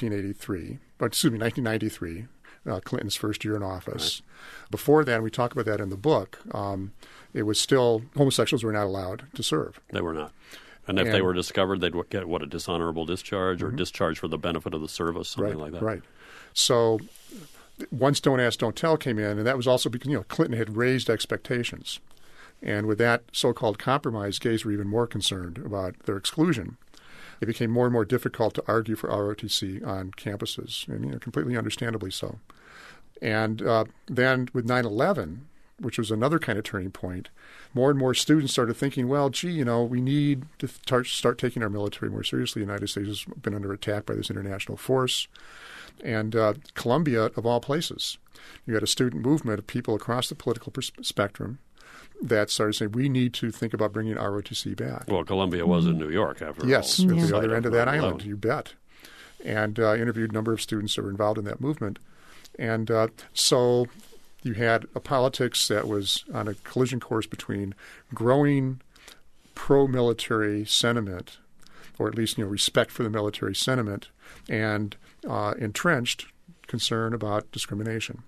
[SPEAKER 3] 1993, Clinton's first year in office. Right. Before then, we talk about that in the book, it was still, homosexuals were not allowed to serve.
[SPEAKER 2] They were not. And if they were discovered, they'd get, a dishonorable discharge or discharge for the benefit of the service, something like that.
[SPEAKER 3] Right. So once Don't Ask, Don't Tell came in, and that was also because Clinton had raised expectations. And with that so-called compromise, gays were even more concerned about their exclusion. It became more and more difficult to argue for ROTC on campuses, and completely understandably so. And then with 9/11, which was another kind of turning point, more and more students started thinking, well, we need to start taking our military more seriously. The United States has been under attack by this international force. And Columbia, of all places, you had a student movement of people across the political spectrum that started saying, we need to think about bringing ROTC back.
[SPEAKER 2] Well, Columbia was in New York, after all.
[SPEAKER 3] Yes, at the other end of that island, you bet. And I interviewed a number of students that were involved in that movement. And so you had a politics that was on a collision course between growing pro-military sentiment, or at least respect for the military sentiment, and entrenched concern about discrimination.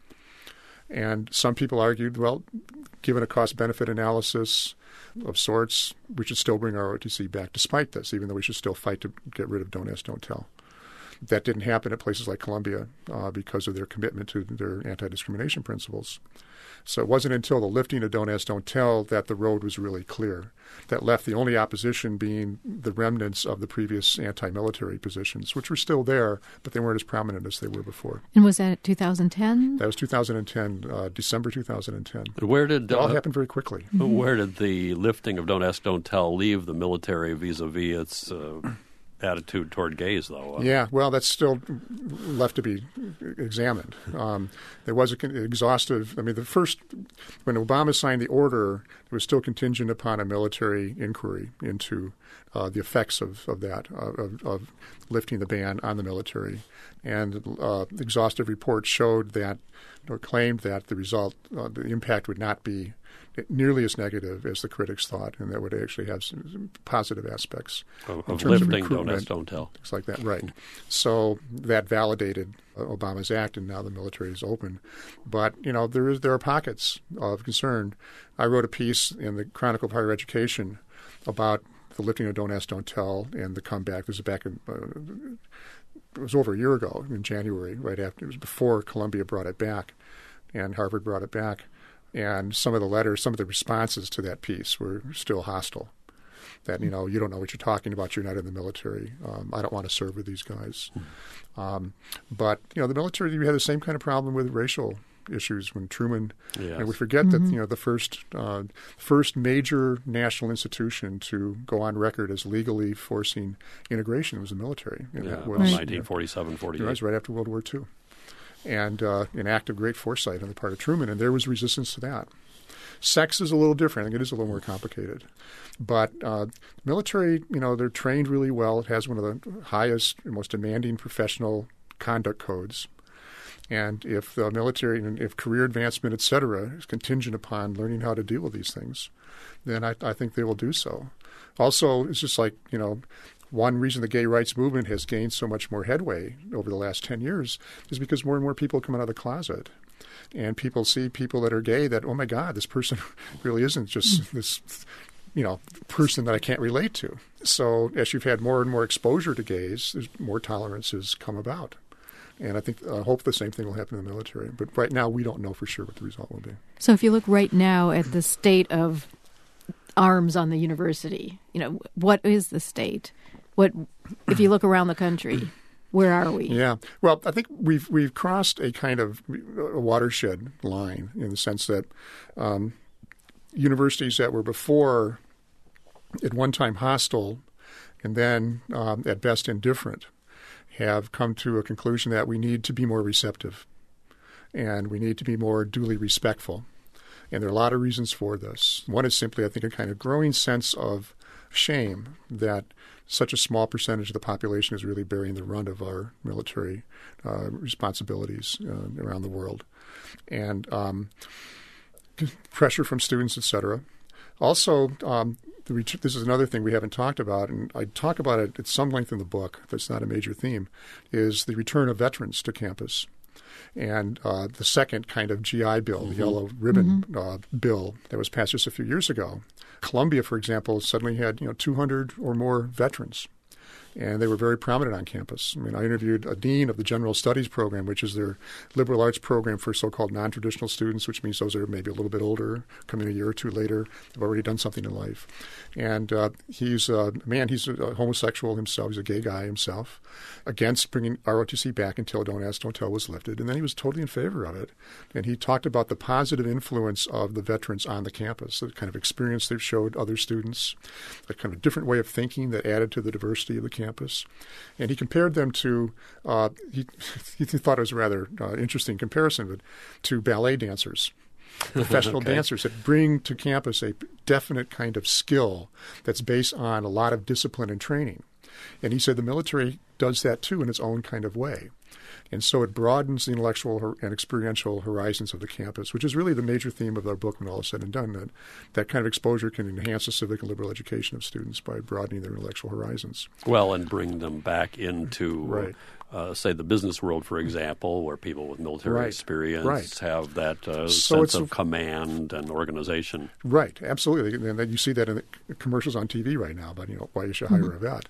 [SPEAKER 3] And some people argued, well, given a cost-benefit analysis of sorts, we should still bring ROTC back despite this, even though we should still fight to get rid of Don't Ask, Don't Tell. That didn't happen at places like Columbia because of their commitment to their anti-discrimination principles. So it wasn't until the lifting of Don't Ask, Don't Tell that the road was really clear. That left the only opposition being the remnants of the previous anti-military positions, which were still there, but they weren't as prominent as they were before.
[SPEAKER 1] And was that 2010?
[SPEAKER 3] That was 2010, December 2010.
[SPEAKER 2] Where did
[SPEAKER 3] it all happened very quickly.
[SPEAKER 2] Where did the lifting of Don't Ask, Don't Tell leave the military vis-a-vis its attitude toward gays, though?
[SPEAKER 3] Yeah, well, that's still left to be examined. There was an exhaustive, when Obama signed the order, it was still contingent upon a military inquiry into the effects of that, of lifting the ban on the military. And exhaustive reports showed that, or claimed that the result, the impact would not be nearly as negative as the critics thought, and that would actually have some positive aspects
[SPEAKER 2] of lifting Don't Ask, Don't Tell.
[SPEAKER 3] Things like that, right. So that validated Obama's act, and now the military is open. But, there are pockets of concern. I wrote a piece in the Chronicle of Higher Education about the lifting of Don't Ask, Don't Tell and the comeback. This is back in it was over a year ago in January, right after. It was before Columbia brought it back and Harvard brought it back. And some of the letters, some of the responses to that piece were still hostile. That, you don't know what you're talking about. You're not in the military. I don't want to serve with these guys. But, the military, you had the same kind of problem with racial issues when Truman,
[SPEAKER 2] yes.
[SPEAKER 3] And we forget that, the first major national institution to go on record as legally forcing integration was the military.
[SPEAKER 2] That was 1947-48.
[SPEAKER 3] It was right after World War II. And an act of great foresight on the part of Truman, and there was resistance to that. Sex is a little different. I think it is a little more complicated. But military, they're trained really well. It has one of the highest, most demanding professional conduct codes. And if the military, and if career advancement, et cetera, is contingent upon learning how to deal with these things, then I think they will do so. Also, it's just like, one reason the gay rights movement has gained so much more headway over the last 10 years is because more and more people come out of the closet. And people see people that are gay that, oh, my God, this person really isn't just this, person that I can't relate to. So as you've had more and more exposure to gays, there's more tolerances come about. And I hope the same thing will happen in the military. But right now, we don't know for sure what the result will be.
[SPEAKER 1] So if you look right now at the state of arms on the university, what is the state? If you look around the country, where are we?
[SPEAKER 3] Yeah. Well, I think we've crossed a kind of a watershed line in the sense that universities that were before at one time hostile and then at best indifferent have come to a conclusion that we need to be more receptive and we need to be more duly respectful. And there are a lot of reasons for this. One is simply, I think, a kind of growing sense of shame that such a small percentage of the population is really bearing the brunt of our military responsibilities around the world. And pressure from students, et cetera. Also, this is another thing we haven't talked about, and I talk about it at some length in the book, that's not a major theme, is the return of veterans to campus. And the second kind of GI Bill, the Yellow Ribbon Bill that was passed just a few years ago. Columbia, for example, suddenly had 200 or more veterans. And they were very prominent on campus. I interviewed a dean of the General Studies program, which is their liberal arts program for so-called non-traditional students, which means those are maybe a little bit older, coming a year or two later, have already done something in life. And he's a homosexual himself. He's a gay guy himself, against bringing ROTC back until Don't Ask, Don't Tell was lifted. And then he was totally in favor of it. And he talked about the positive influence of the veterans on the campus, the kind of experience they've showed other students, a kind of different way of thinking that added to the diversity of the campus. And he compared them to, he thought it was a rather interesting comparison, but to ballet dancers, professional dancers that bring to campus a definite kind of skill that's based on a lot of discipline and training. And he said the military does that too in its own kind of way. And so it broadens the intellectual and experiential horizons of the campus, which is really the major theme of our book when all is said and done, that kind of exposure can enhance the civic and liberal education of students by broadening their intellectual horizons.
[SPEAKER 2] Well, and bring them back into, say, the business world, for example, where people with military experience have that sense of command and organization.
[SPEAKER 3] Right, absolutely. And you see that in the commercials on TV right now about why you should hire a vet.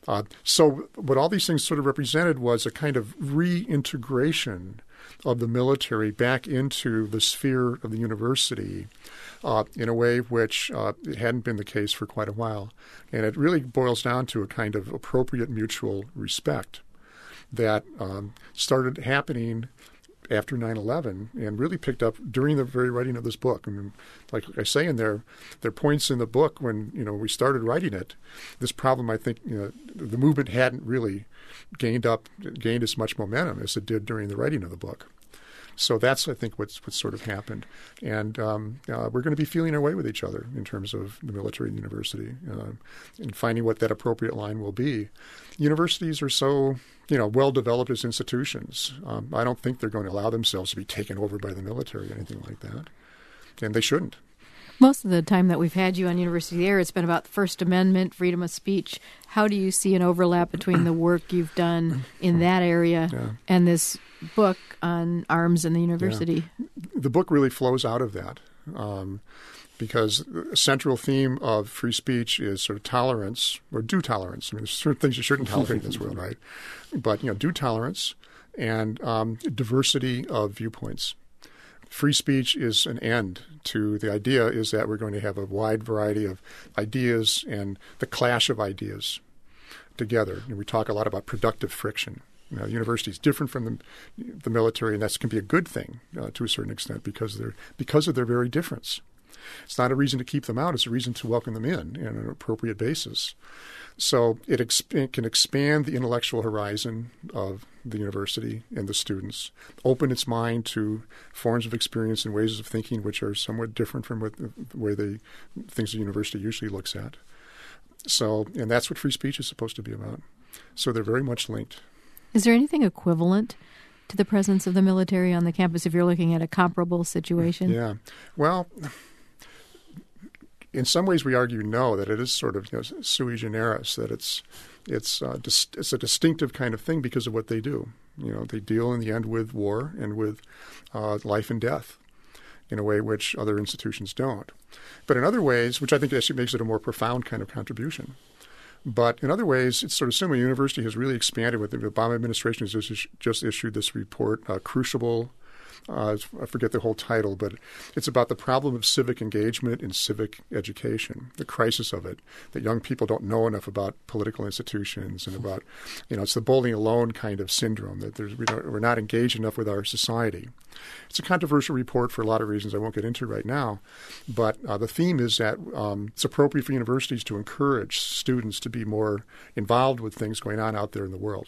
[SPEAKER 3] So what all these things sort of represented was a kind of reintegration of the military back into the sphere of the university in a way which it hadn't been the case for quite a while. And it really boils down to a kind of appropriate mutual respect that started happening after 9/11 and really picked up during the very writing of this book. And like I say in there are points in the book when we started writing it. This problem, I think, the movement hadn't really gained as much momentum as it did during the writing of the book. So that's, I think, what's sort of happened. And we're going to be feeling our way with each other in terms of the military and university and finding what that appropriate line will be. Universities are so well-developed as institutions. I don't think they're going to allow themselves to be taken over by the military or anything like that. And they shouldn't.
[SPEAKER 1] Most of the time that we've had you on University Air, it's been about the First Amendment, freedom of speech. How do you see an overlap between the work you've done in that area and this book on arms in the university?
[SPEAKER 3] Yeah. The book really flows out of that because a central theme of free speech is sort of tolerance or due tolerance. There's certain things you shouldn't tolerate in this world, right? But, due tolerance and diversity of viewpoints. Free speech is an end to the idea is that we're going to have a wide variety of ideas and the clash of ideas together. And we talk a lot about productive friction. University is different from the military, and that can be a good thing to a certain extent because of their very difference. It's not a reason to keep them out. It's a reason to welcome them in on an appropriate basis. So it can expand the intellectual horizon of the university and the students, open its mind to forms of experience and ways of thinking which are somewhat different from the way the things the university usually looks at. So, and that's what free speech is supposed to be about. So they're very much linked.
[SPEAKER 1] Is there anything equivalent to the presence of the military on the campus if you're looking at a comparable situation?
[SPEAKER 3] Yeah. Well, in some ways we argue no, that it is sort of sui generis, that it's a distinctive kind of thing because of what they do. They deal in the end with war and with life and death in a way which other institutions don't. But in other ways, which I think actually makes it a more profound kind of contribution. But in other ways, it's sort of similar. University has really expanded with the Obama administration has just issued this report, Crucible. I forget the whole title, but it's about the problem of civic engagement in civic education, the crisis of it, that young people don't know enough about political institutions and about, it's the bowling alone kind of syndrome, that we're not engaged enough with our society. It's a controversial report for a lot of reasons I won't get into right now, but the theme is that it's appropriate for universities to encourage students to be more involved with things going on out there in the world.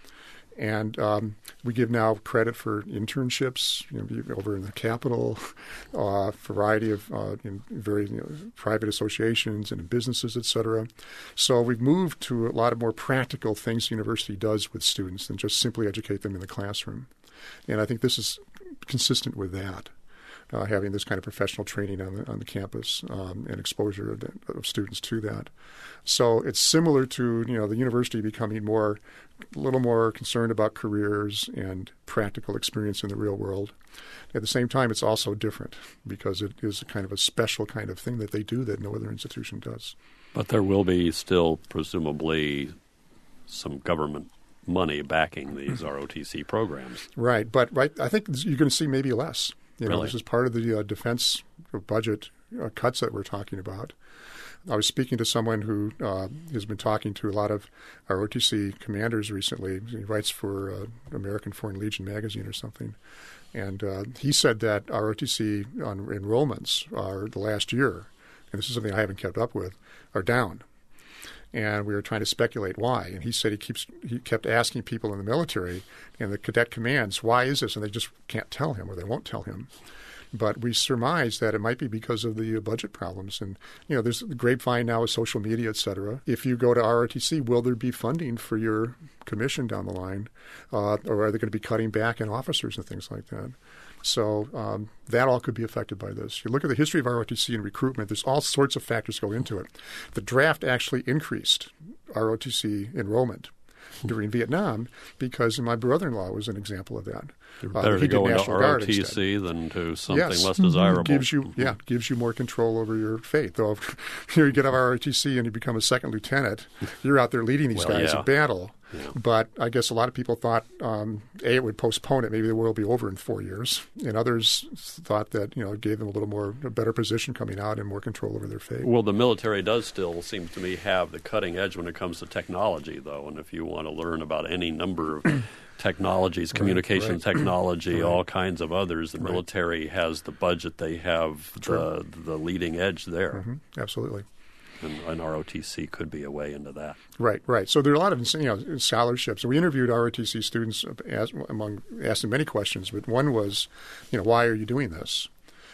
[SPEAKER 3] And we give now credit for internships, over in the Capitol, variety of private associations and businesses, et cetera. So we've moved to a lot of more practical things the university does with students than just simply educate them in the classroom. And I think this is consistent with that. Having this kind of professional training on the campus and exposure of students to that. So it's similar to the university becoming a little more concerned about careers and practical experience in the real world. At the same time, it's also different because it is a kind of a special kind of thing that they do that no other institution does.
[SPEAKER 2] But there will be still presumably some government money backing these ROTC programs.
[SPEAKER 3] Right, but I think you're going to see maybe less.
[SPEAKER 2] Really?
[SPEAKER 3] This is part of the defense budget cuts that we're talking about. I was speaking to someone who has been talking to a lot of ROTC commanders recently. He writes for American Foreign Legion magazine or something. And he said that ROTC enrollments are the last year, and this is something I haven't kept up with, are down. And we were trying to speculate why. And he said he kept asking people in the military and the cadet commands, why is this? And they just can't tell him, or they won't tell him. But we surmise that it might be because of the budget problems. And, there's the grapevine now with social media, et cetera. If you go to ROTC, will there be funding for your commission down the line? Or are they going to be cutting back on officers and things like that? So that all could be affected by this. You look at the history of ROTC and recruitment, there's all sorts of factors go into it. The draft actually increased ROTC enrollment during Vietnam because my brother-in-law was an example of that.
[SPEAKER 2] Better to go into ROTC than to something less desirable.
[SPEAKER 3] Gives you more control over your fate. Though if you get out of ROTC and you become a second lieutenant, you're out there leading these guys in battle. Yeah. But I guess a lot of people thought, it would postpone it. Maybe the war will be over in 4 years. And others thought that, it gave them a better position coming out and more control over their fate.
[SPEAKER 2] Well, the military does still, seem to me, have the cutting edge when it comes to technology, though. And if you want to learn about any number of technologies, communication technology, all kinds of others, the military has the budget. They have the leading edge there.
[SPEAKER 3] Mm-hmm. Absolutely.
[SPEAKER 2] And ROTC could be a way into that.
[SPEAKER 3] Right. So there are a lot of scholarships. And we interviewed ROTC students, asked them many questions, but one was, why are you doing this?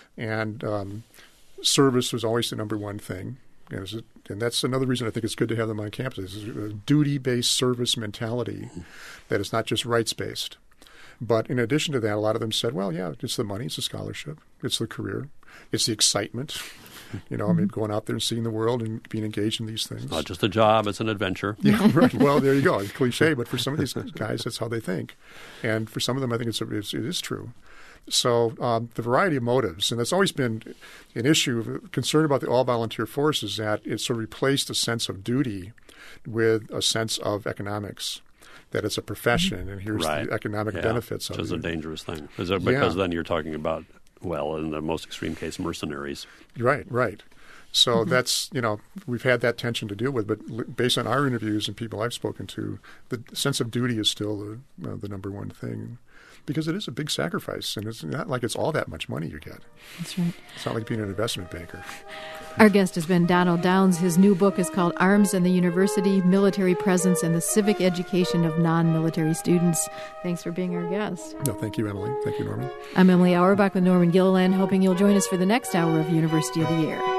[SPEAKER 3] And service was always the number one thing. And that's another reason I think it's good to have them on campus. It's a duty-based service mentality that is not just rights-based. But in addition to that, a lot of them said, well, yeah, it's the money, it's the scholarship, it's the career, it's the excitement. Maybe going out there and seeing the world and being engaged in these things.
[SPEAKER 2] It's not just a job, it's an adventure.
[SPEAKER 3] Yeah, right. Well, there you go. It's cliche, but for some of these guys, that's how they think. And for some of them, I think it is true. So the variety of motives, and that's always been an issue of concern about the all-volunteer force, is that it sort of replaced a sense of duty with a sense of economics, that it's a profession, and here's the economic benefits of it.
[SPEAKER 2] Which is a dangerous thing, because then you're talking about, in the most extreme case, mercenaries.
[SPEAKER 3] Right. So that's, we've had that tension to deal with. But based on our interviews and people I've spoken to, the sense of duty is still the number one thing. because it is a big sacrifice, and it's not like it's all that much money you get.
[SPEAKER 1] That's right.
[SPEAKER 3] It's not like being an investment banker.
[SPEAKER 1] Our guest has been Donald Downs. His new book is called Arms and the University, Military Presence and the Civic Education of Non-Military Students. Thanks for being our guest.
[SPEAKER 3] No, thank you, Emily. Thank you, Norman.
[SPEAKER 1] I'm Emily Auerbach with Norman Gilliland, hoping you'll join us for the next hour of University of the Year.